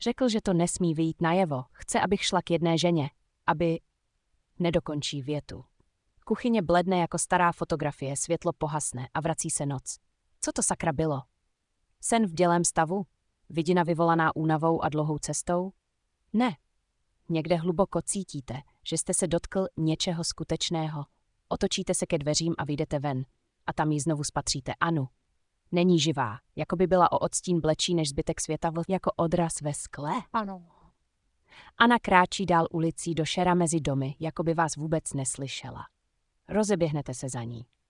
Řekl, že to nesmí vyjít najevo. Chce, abych šla k jedné ženě. Aby... Nedokončí větu. Kuchyně bledne jako stará fotografie, světlo pohasne a vrací se noc. Co to sakra bylo? Sen v dělém stavu? Vidina vyvolaná únavou a dlouhou cestou? Ne. Někde hluboko cítíte, že jste se dotkl něčeho skutečného. Otočíte se ke dveřím a vyjdete ven. A tam ji znovu spatříte Anu. Není živá, jako by byla o odstín blečí než zbytek světa, jako odraz ve skle. Ano. Anna kráčí dál ulicí do šera mezi domy, jako by vás vůbec neslyšela. Rozeběhnete se za ní.